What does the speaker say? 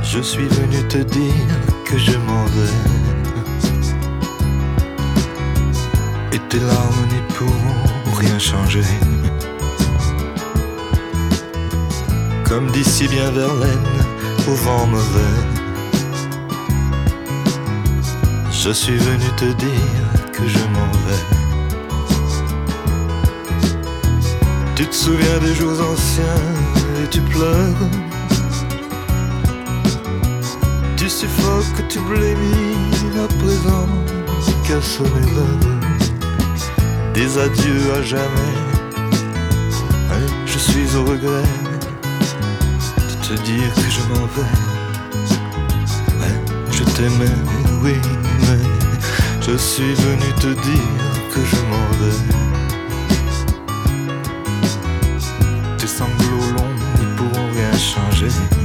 Je suis venu te dire que je m'en vais, et tes larmes n'y pourront rien changer. Comme dit si bien Verlaine, au vent mauvais, je suis venu te dire que je m'en vais. Tu te souviens des jours anciens et tu pleures. Tu suffoques, tu blémis à présent qu'à sonner l'heure des adieux à jamais. Et je suis au regret de te dire que je m'en vais. Mais je t'aimais, oui, mais je suis venu te dire que je m'en vais. Tes sanglots longs ne pourront rien changer.